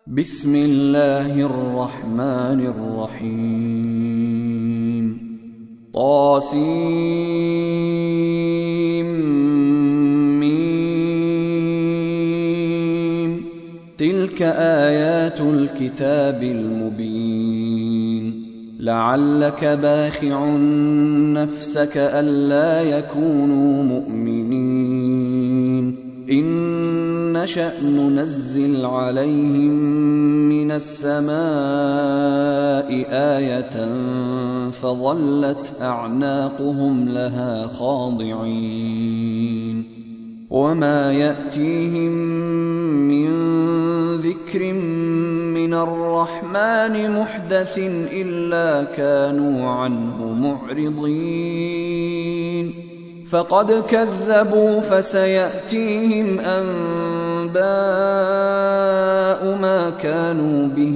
بسم الله الرحمن الرحيم طاسيم تلك آيات الكتاب المبين لعلك باخع نفسك ألا يكونوا مؤمنين إن نشأ ننزل عليهم من السماء آية فظلت أعناقهم لها خاضعين وما يأتيهم من ذكر من الرحمن محدث إلا كانوا عنه معرضين فقد كذبوا فسيأتيهم أنباء ما كانوا به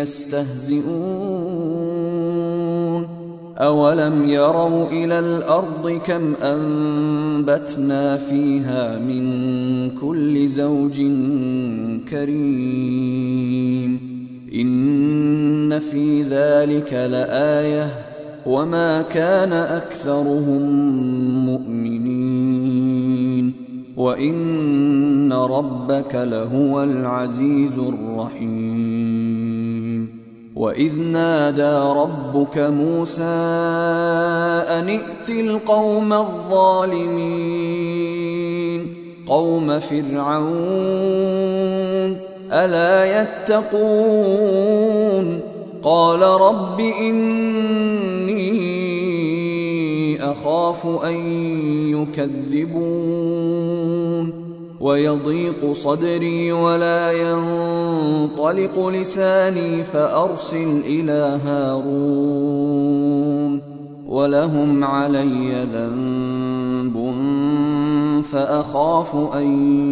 يستهزئون أولم يروا إلى الأرض كم أنبتنا فيها من كل زوج كريم إن في ذلك لآية وما كان أكثرهم مؤمنين وإن ربك لهو العزيز الرحيم وإذ نادى ربك موسى أن ائت القوم الظالمين قوم فرعون ألا يتقون قال رب إني أخاف أن يكذبون ويضيق صدري ولا ينطلق لساني فأرسل إلى هارون ولهم علي ذنب فأخاف أن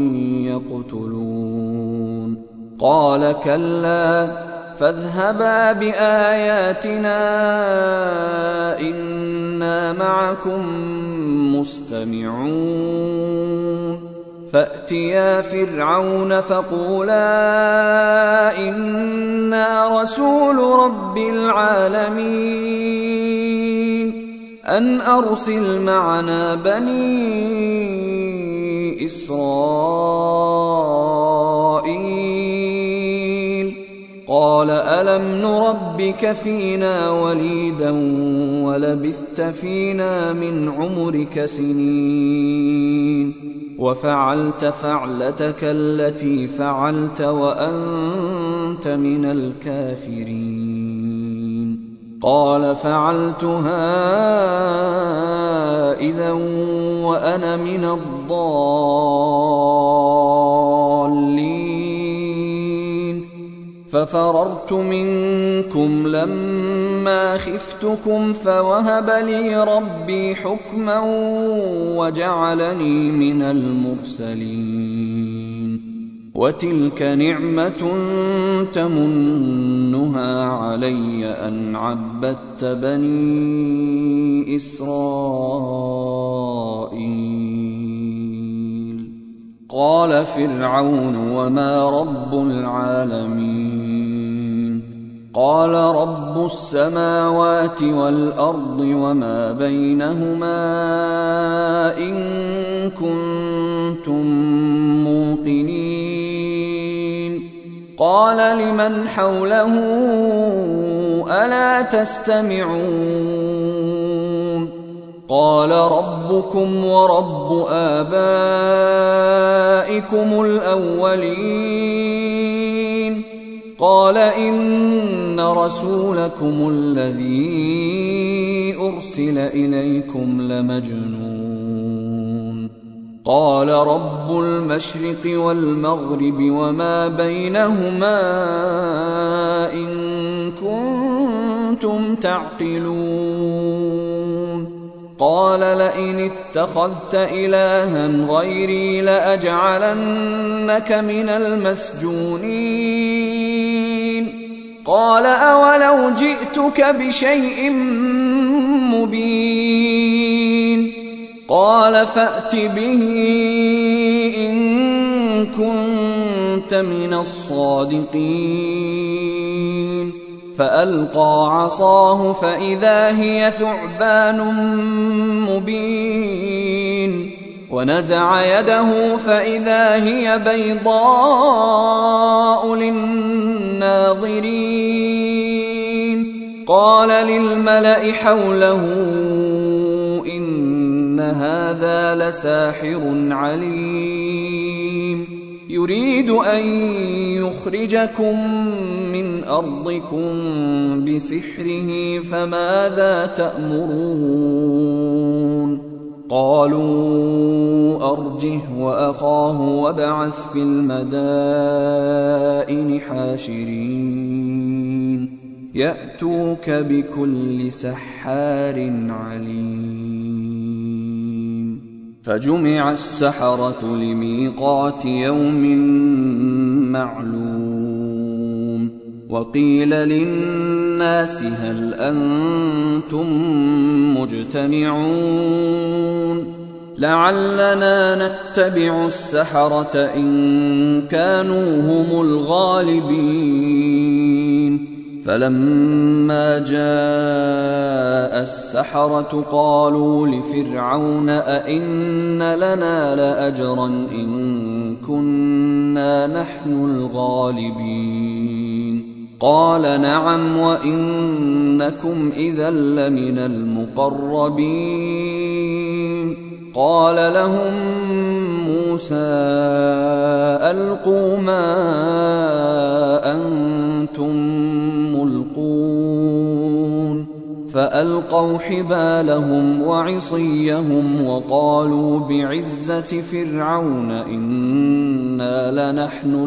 يقتلون قال كلا فاذهبا بآياتنا إنا معكم مستمعون فأتيا فرعون فقولا إنا رسول رب العالمين أن أرسل معنا بني إسرائيل قال ألم نربك فينا وليدا ولبثت فينا من عمرك سنين وفعلت فعلتك التي فعلت وأنت من الكافرين قال فعلتها إذا وأنا من الضالين ففررت منكم لما خفتكم فوهب لي ربي حكما وجعلني من المرسلين وتلك نعمة تمنها علي أن عبدت بني إسرائيل قال فرعون وما رب العالمين قال رب السماوات والأرض وما بينهما إن كنتم موقنين قال لمن حوله ألا تستمعون قال ربكم ورب آبائكم الأولين قال إن رسولكم الذي أرسل إليكم لمجنون قال رب المشرق والمغرب وما بينهما إن كنتم تعقلون قال لئن اتخذت إلها غيري لأجعلنك من المسجونين قال أولو جئتك بشيء مبين قال فأت به إن كنت كنت من الصادقين فألقى عصاه فإذا هي ثعبان مبين ونزع يده فإذا هي بيضاء للناظرين قال للملأ حوله إن هذا لساحر عليم يريد أن يخرجكم من أرضكم بسحره فماذا تأمرون قالوا أرجه وأخاه وابعث في المدائن حاشرين يأتوك بكل سحار عليم فجمع السحرة لميقات يوم معلوم وقيل للناس هل أنتم مجتمعون لعلنا نتبع السحرة إن كانوا هم الغالبين فلما جاء السحرة قالوا لفرعون أئن لنا لأجرا إن كنا نحن الغالبين قال نعم وإنكم إذا لمن المقربين قال لهم موسى ألقوا ما أنتم ملقون فألقوا حبالهم وعصيهم وقالوا بعزة فرعون إنا لنحن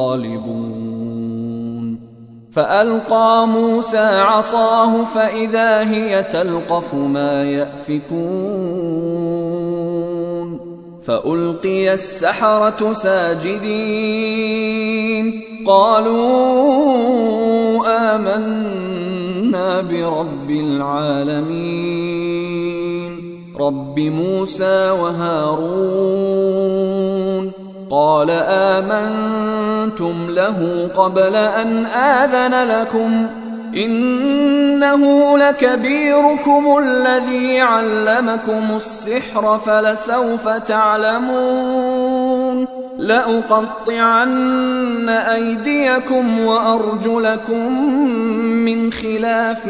الغالبون فألقى موسى عصاه فإذا هي تلقف ما يأفكون فألقي السحرة ساجدين قالوا آمنا برب العالمين رب موسى وهارون قال آمنتم له قبل أن آذن لكم إنه لكبيركم الذي علمكم السحر فلسوف تعلمون لأقطعن أيديكم وأرجلكم من خلاف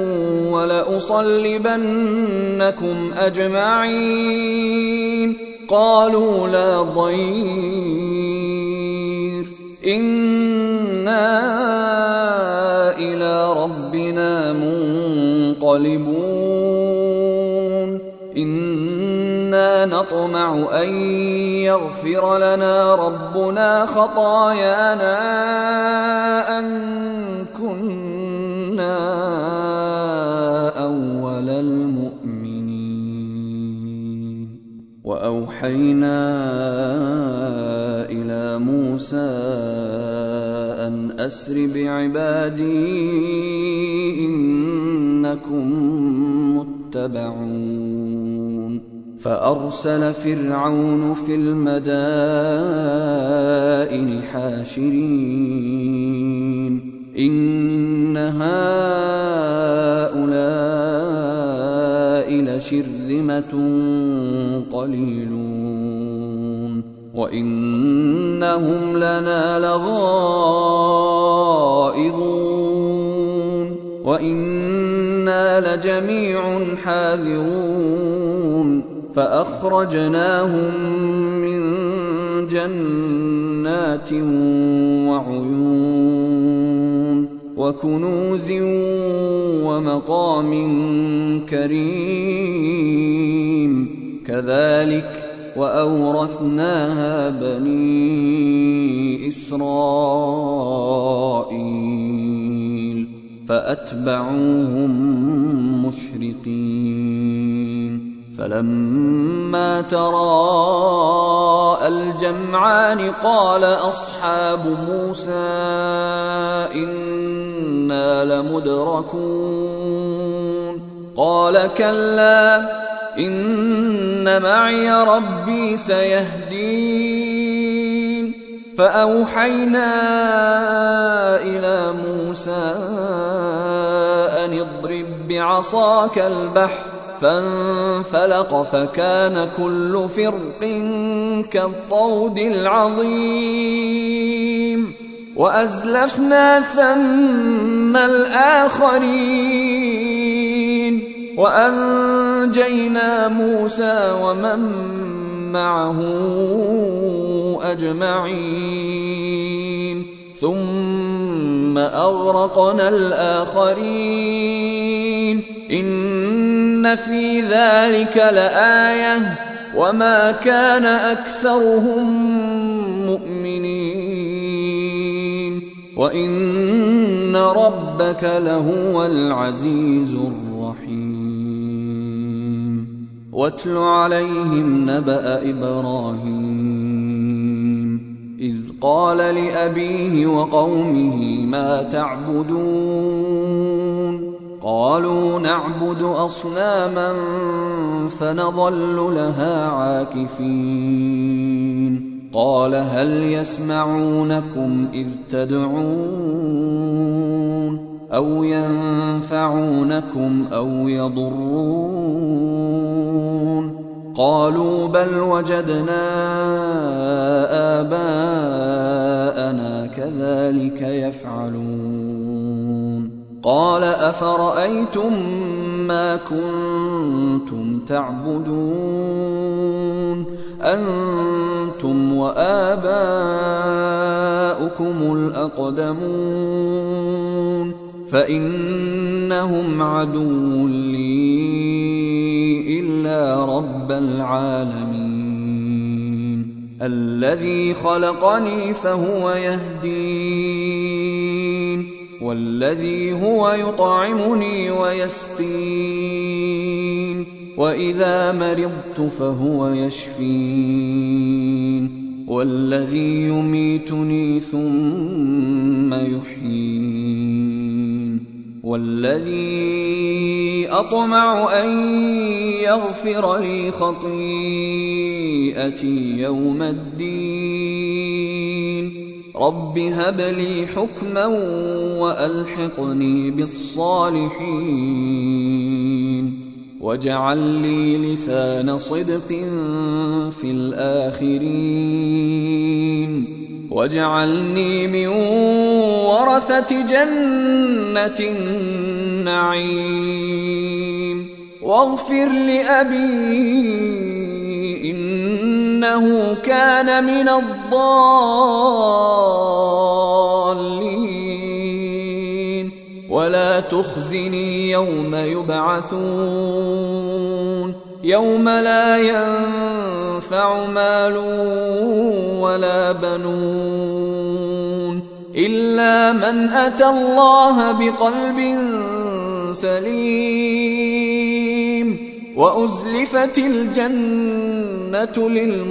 ولأصلبنكم أجمعين قالوا لا ضير إنا إلى ربنا منقلبون إنا نطمع أن يغفر لنا ربنا خطايانا أن كنا أول المؤمنين وأوحينا إلى موسى أن أسر بعبادي إنكم متبعون فأرسل فرعون في المدائن حاشرين إن هؤلاء لشرذمة قليلون وإنهم لنا لغائظون وإنا لجميع حاذرون فأخرجناهم من جنات وعيون وكنوز ومقام كريم كذلك وأورثناها بني إسرائيل فأتبعوهم مشرقين فلما تراءى الجمعان قال أصحاب موسى إنا لمدركون قال كلا إن معي ربي سيهدين فأوحينا إلى موسى أن اضرب بعصاك البحر فانفلق فكان كل فرق كالطود العظيم وأزلفنا ثم الآخرين وأنجينا موسى ومن معه أجمعين ثم أغرقنا الآخرين إن في ذلك لآية وما كان أكثرهم مؤمنين وإن ربك لهو العزيز الرحيم واتل عليهم نبأ إبراهيم إذ قال لأبيه وقومه ما تعبدون قالوا نعبد أصناما فنظل لها عاكفين قال هل يسمعونكم إذ تدعون أو ينفعونكم أو يضرون قالوا بل وجدنا آباءنا كذلك يفعلون قال أفرأيتم ما كنتم تعبدون أنتم وآباؤكم الأقدمون فإنهم عدو لي إلا رب العالمين الذي خلقني فهو يهدين والذي هو يطعمني ويسقين وإذا مرضت فهو يشفين والذي يميتني ثم يحيين والذي أطمع أن يغفر لي خطيئتي يوم الدين رب هب لي حكما وألحقني بالصالحين واجعل لي لسان صدق في الآخرين واجعلني من ورثة جنة النعيم واغفر لأبي إنه كان من الضالين ولا تخزني يوم يبعثون يوم لا ينفع مال ولا بنون إلا من أتى الله بقلب سليم وأزلفت الجنة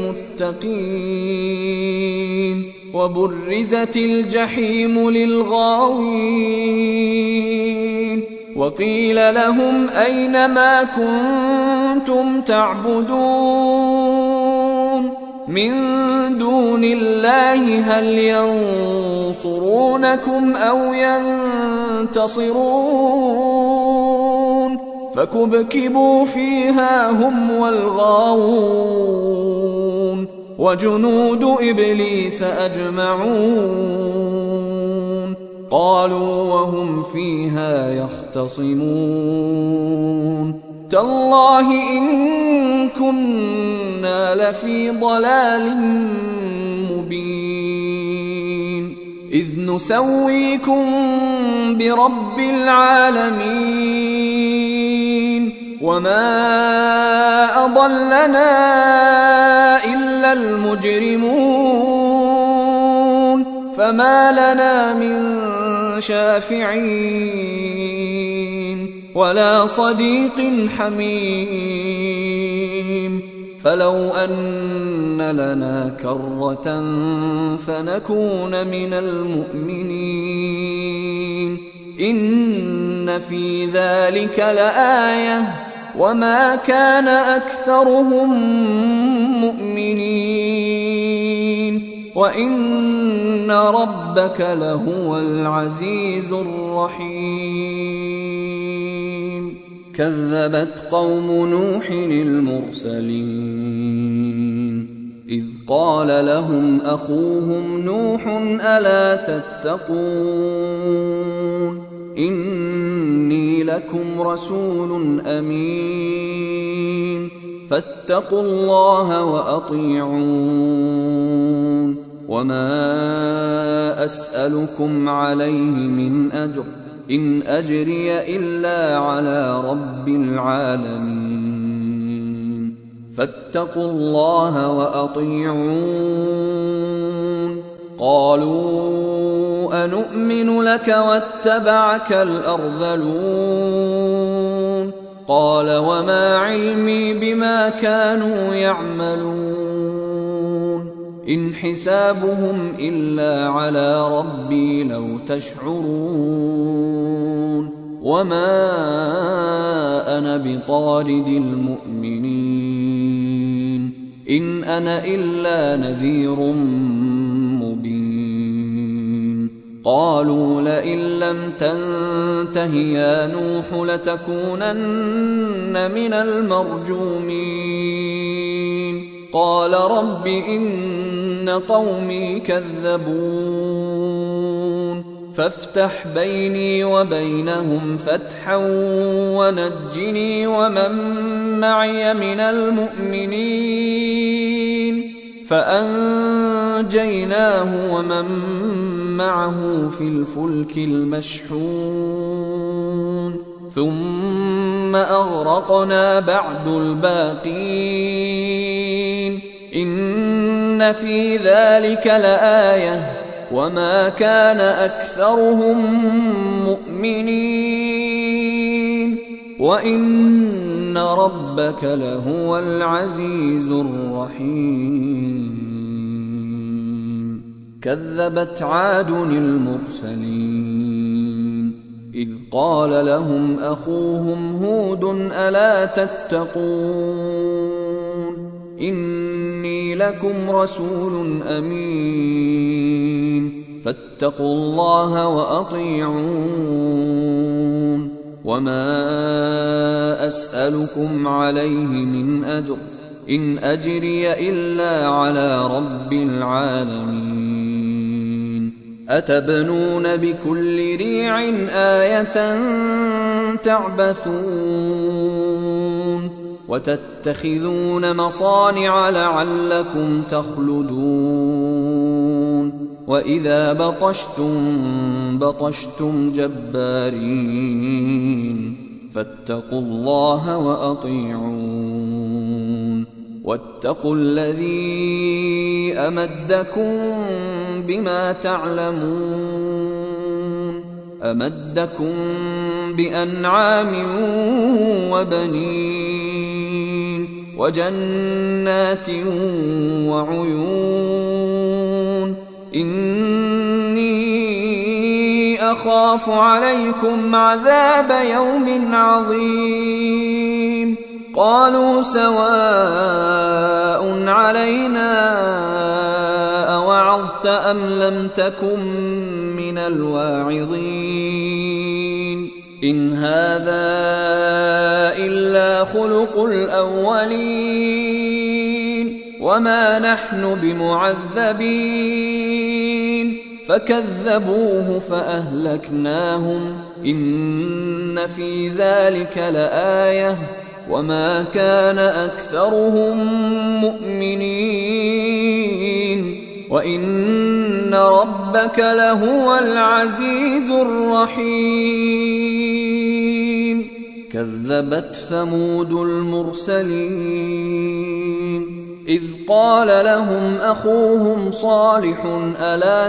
للمتقين وبرزت الجحيم للغاوين وقيل لهم أين ما كنتم تعبدون من دون الله هل ينصرونكم أو ينتصرون فكبكبوا فيها هم والغاوون وجنود إبليس أجمعون قالوا وهم فيها يختصمون تالله إن كنا لفي ضلال مبين إذ نسويكم برب العالمين وما أضلنا إلا المجرمون فما لنا من شافعين ولا صديق حميم فلو أن لنا كرة فنكون من المؤمنين إن في ذلك لآية وما كان أكثرهم مؤمنين وإن ربك لهو العزيز الرحيم كذبت قوم نوح المرسلين إذ قال لهم أخوهم نوح ألا تتقون إني لكم رسول أمين فاتقوا الله وأطيعون وما أسألكم عليه من أجر إن أجري إلا على رب العالمين فاتقوا الله وأطيعون قالوا أنؤمن لك واتبعك الأرذلون قال وما علمي بما كانوا يعملون إن حسابهم إلا على ربي لو تشعرون وما أنا بطارد المؤمنين إن أنا إلا نذير مبين قالوا لئن لم تنته يا نوح لتكونن من المرجومين قال رب إن قومي كذبون فافتح بيني وبينهم فتحا ونجني ومن معي من المؤمنين فأنجيناه ومن معه في الفلك المشحون ثم أغرقنا بعد الباقين إن في ذلك لآية وما كان أكثرهم مؤمنين وإن ربك لهو العزيز الرحيم كذبت عاد المرسلين إذ قال لهم أخوهم هود ألا تتقون إني لكم رسول أمين فاتقوا الله وأطيعون وما أسألكم عليه من أجر إن أجري إلا على رب العالمين أتبنون بكل ريع آية تعبثون وتتخذون مصانع لعلكم تخلدون وإذا بطشتم جبارين فاتقوا الله وأطيعون واتقوا الذي أمدكم بما تعلمون أمدكم بأنعام وبنين وجنات وعيون إني أخاف عليكم عذاب يوم عظيم قالوا سواء علينا أوعظت أم لم تكن من الواعظين إن هذا إلا خلق الأولين وما نحن بمعذبين فكذبوه فأهلكناهم إن في ذلك لآية وما كان أكثرهم مؤمنين وإن ربك لهو العزيز الرحيم كذبت ثمود المرسلين إذ قال لهم أخوهم صالح ألا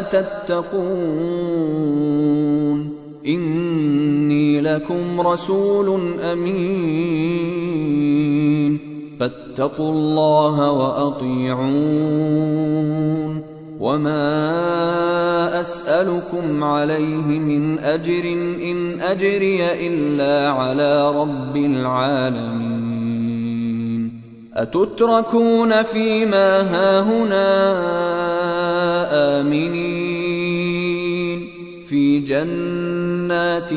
تتقون إني لكم رسول أمين فاتقوا الله وأطيعون وما أسألكم عليه من أجر إن أجري إلا على رب العالمين أتتركون فيما هاهنا آمنين في جنات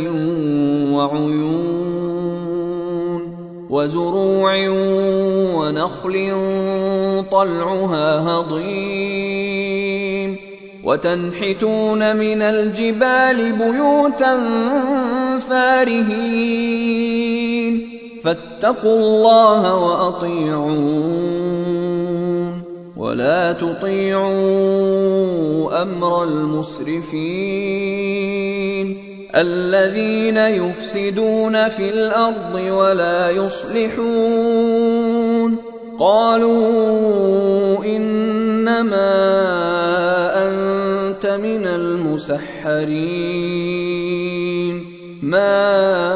وعيون وزروع ونخل طلعها هضيم وتنحتون من الجبال بيوتا فارهين فاتقوا الله وأطيعون ولا تطيعوا أمر المسرفين الذين يفسدون في الأرض ولا يصلحون قالوا إنما أنت من المسحرين ما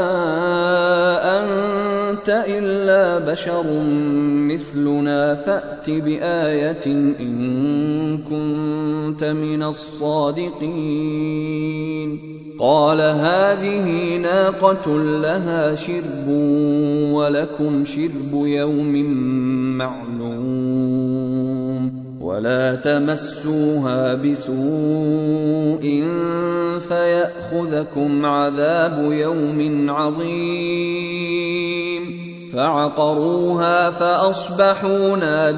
أنت إلا بشر مثلنا فأت بآية إن كنت من الصادقين قال هذه ناقة لها شرب ولكم شرب يوم معلوم ولا تمسوها بسوء فيأخذكم عذاب يوم عظيم فعقروها فأصبحوا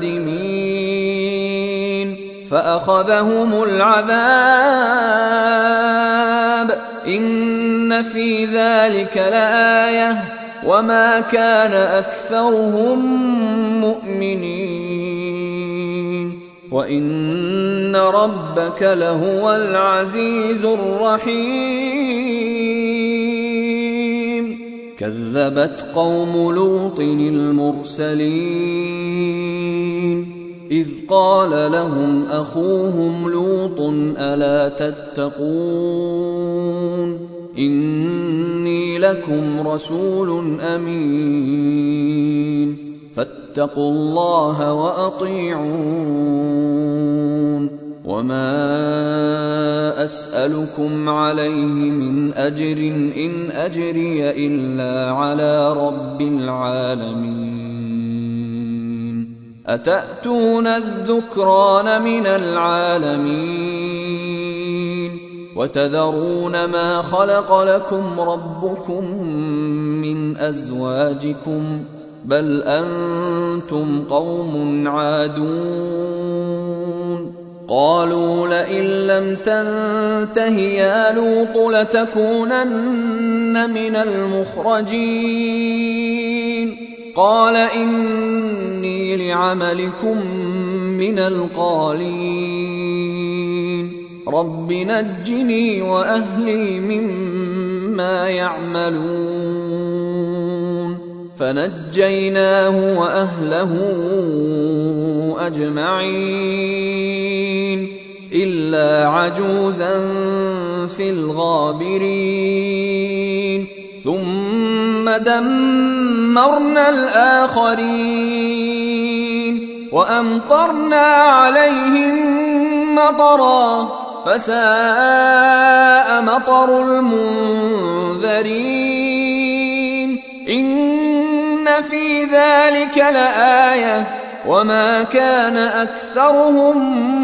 نادمين فأخذهم العذاب إن في ذلك لآية وما كان أكثرهم مؤمنين وإن ربك لهو العزيز الرحيم كذبت قوم لوط المرسلين إذ قال لهم أخوهم لوط ألا تتقون إني لكم رسول أمين فاتقوا الله وأطيعون وما أسألكم عليه من أجر إن أجري إلا على رب العالمين أتأتون الذكران من العالمين وتذرون ما خلق لكم ربكم من أزواجكم بل أنتم قوم عادون قالوا لئن لم تنته يا لوط لتكونن من المخرجين قال إني لعملكم من القالين رب نجني وأهلي مما يعملون فنجيناه وأهله أجمعين إلا عجوزا في الغابرين ثم دمرنا الآخرين وأمطرنا عليهم مطرا فساء مطر المنذرين إن في ذلك لآية وما كان أكثرهم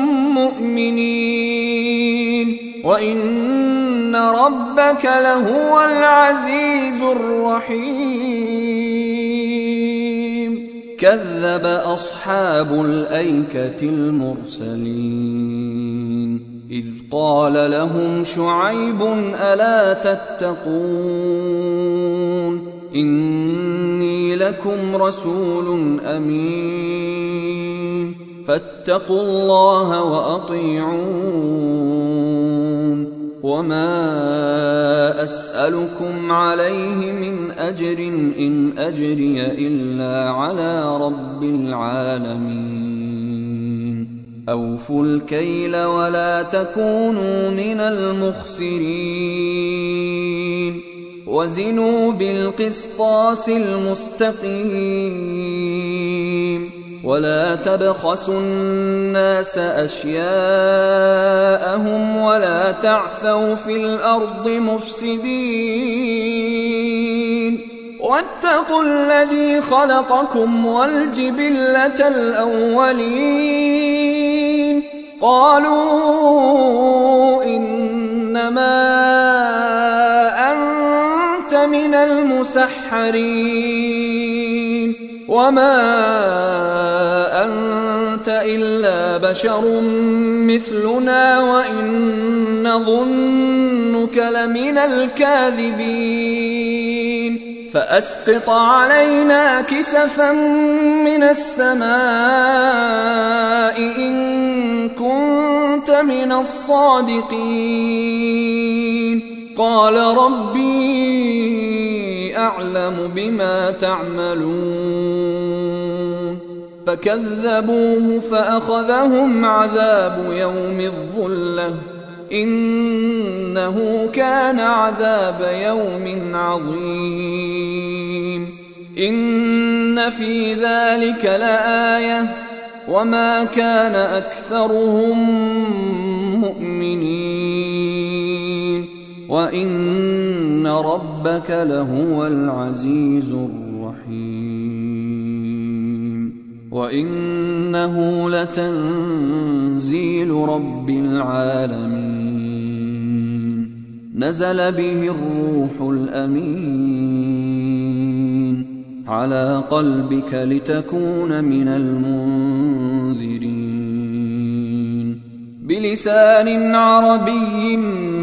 مؤمنين وإن ربك لهو العزيز الرحيم كذب أصحاب الأيكة المرسلين إذ قال لهم شعيب ألا تتقون إني لكم رسول أمين فاتقوا الله وأطيعون وما أسألكم عليه من أجر إن أجري إلا على رب العالمين أوفوا الكيل ولا تكونوا من المخسرين وزنوا بالقسطاس المستقيم ولا تبخسوا الناس أشياءهم ولا تعثوا في الأرض مفسدين واتقوا الذي خلقكم والجبلة الأولين قالوا إنما أنت من المسحرين وما أنت إلا بشر مثلنا وإن نظنك لمن الكاذبين فأسقط علينا كسفا من السماء إن كنت من الصادقين قال ربي أعلم بما تعملون فكذبوه فأخذهم عذاب يوم الظلة إنه كان عذاب يوم عظيم إن في ذلك لآية وما كان أكثرهم مؤمنين وإن ربك لهو العزيز الرحيم وإنه لتنزيل رب العالمين نزل به الروح الأمين على قلبك لتكون من المنذرين بلسان عربي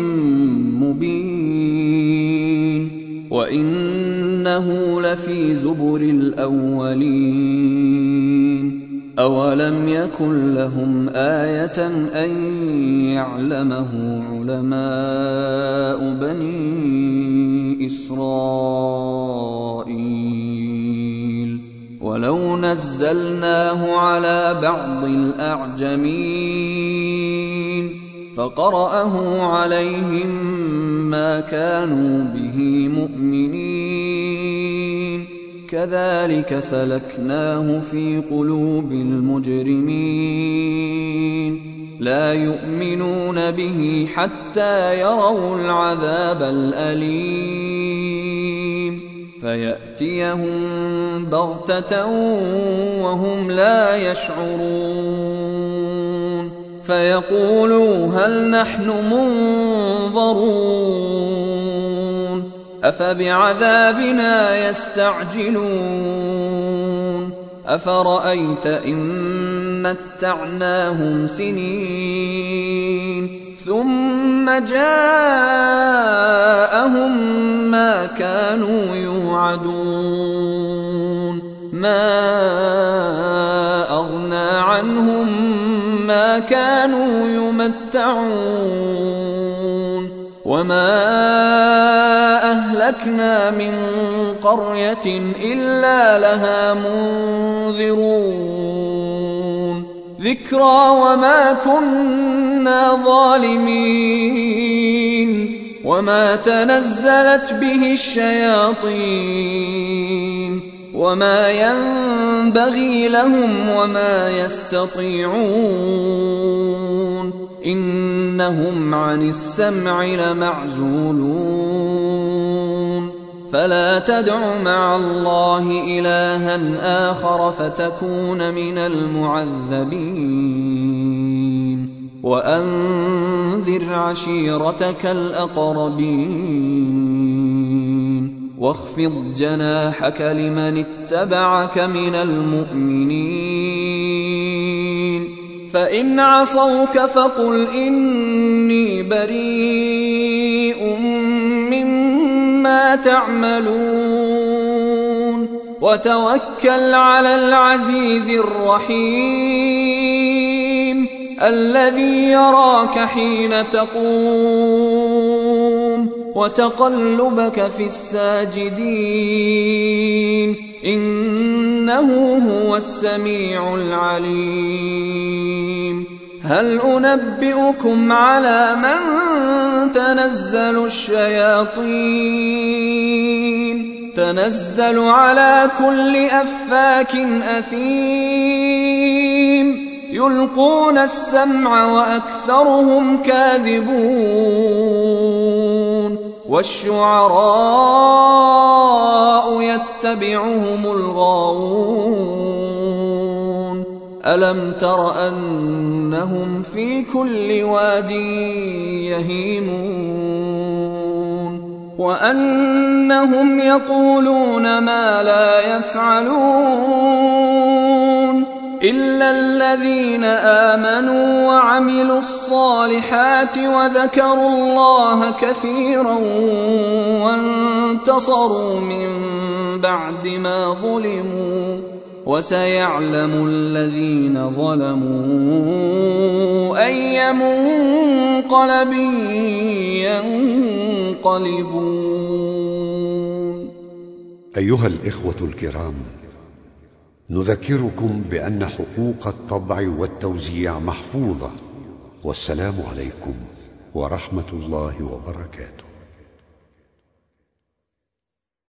مبين وإنه لفي زبر الأولين أولم يكن لهم آية أن يعلمه علماء بني إسرائيل ولو نزلناه على بعض الأعجمين فقرأه عليهم ما كانوا به مؤمنين كذلك سلكناه في قلوب المجرمين لا يؤمنون به حتى يروا العذاب الأليم فيأتيهم بغتة وهم لا يشعرون فيقولوا هل نحن منظرون أفبعذابنا يستعجلون أفرأيت إن متعناهم سنين ثم جاءهم ما كانوا يوعدون ما أغنى عنهم ما كانوا يمتعون وما أهلكنا من قرية إلا لها منذرون ذكرى وما كنا ظالمين وما تنزلت به الشياطين وما ينبغي لهم وما يستطيعون إنهم عن السمع لمعزولون فلا تدع مع الله إلها آخر فتكون من المعذبين وأنذر عشيرتك الأقربين واخفض جناحك لمن اتبعك من المؤمنين فإن عصوك فقل إني بريء مما تعملون وتوكل على العزيز الرحيم الذي يراك حين تقوم وتقلبك في الساجدين إنه هو السميع العليم هل أنبئكم على من تنزل الشياطين تنزل على كل أفاك أثيم يلقون السمع وأكثرهم كاذبون والشعراء يتبعهم الغاوون ألم تر أنهم في كل واد يهيمون وأنهم يقولون ما لا يفعلون إلا الذين آمنوا وعملوا الصالحات وذكروا الله كثيرا وانتصروا من بعد ما ظلموا وسيعلم الذين ظلموا أي منقلب ينقلبون. أيها الإخوة الكرام، نذكركم بأن حقوق الطبع والتوزيع محفوظة. والسلام عليكم ورحمة الله وبركاته.